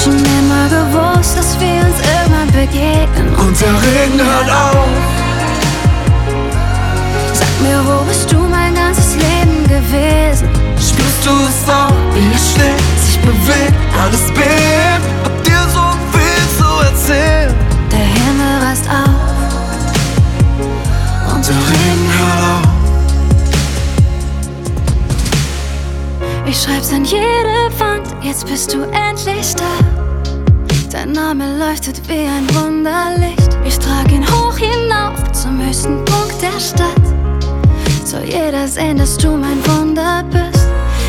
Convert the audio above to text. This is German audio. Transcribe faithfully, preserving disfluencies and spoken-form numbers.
schon immer gewusst, dass wir uns irgendwann begegnen. Und der Regen hört auf. Sag mir, wo bist du mein ganzes Leben gewesen? Spürst du es auch, wie es schlägt, sich bewegt, alles bebt? Hab dir so viel zu erzählen. Der Himmel rast auf und der Regen hört auf. Ich schreib's an jede Wand, jetzt bist du endlich da. Dein Name leuchtet wie ein Wunderlicht. Ich trag ihn hoch hinauf zum höchsten Punkt der Stadt. Soll jeder sehen, dass du mein Wunder bist.